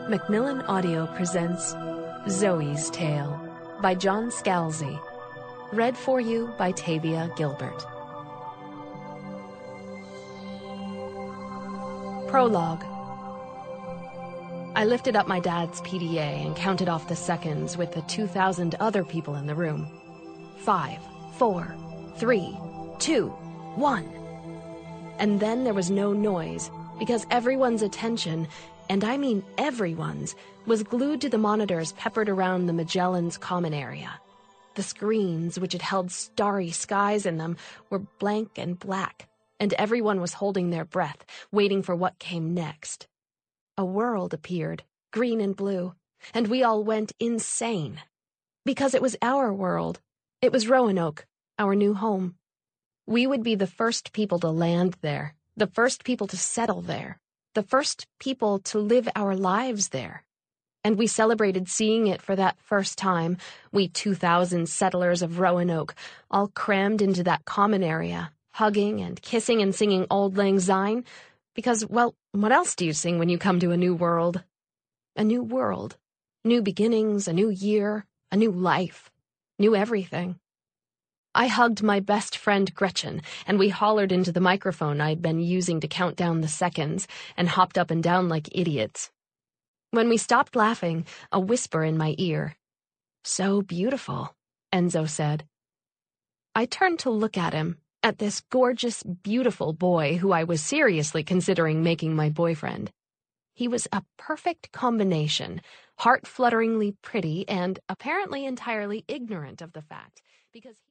Macmillan Audio presents Zoe's Tale by John Scalzi. Read for you by Tavia Gilbert. Prologue. I lifted up my dad's PDA and counted off the seconds with the 2,000 other people in the room. 5, 4, 3, 2, 1. And then there was no noise because everyone's attention, and I mean everyone's, was glued to the monitors peppered around the Magellan's common area. The screens, which had held starry skies in them, were blank and black, and everyone was holding their breath, waiting for what came next. A world appeared, green and blue, and we all went insane. Because it was our world. It was Roanoke, our new home. We would be the first people to land there, the first people to settle there, the first people to live our lives there. And we celebrated seeing it for that first time, we 2,000 settlers of Roanoke, all crammed into that common area, hugging and kissing and singing Auld Lang Syne, because, well, what else do you sing when you come to a new world? A new world, new beginnings, a new year, a new life, new everything. I hugged my best friend Gretchen, and we hollered into the microphone I'd been using to count down the seconds, and hopped up and down like idiots. When we stopped laughing, a whisper in my ear. "So beautiful," Enzo said. I turned to look at him, at this gorgeous, beautiful boy who I was seriously considering making my boyfriend. He was a perfect combination, heart-flutteringly pretty and apparently entirely ignorant of the fact, because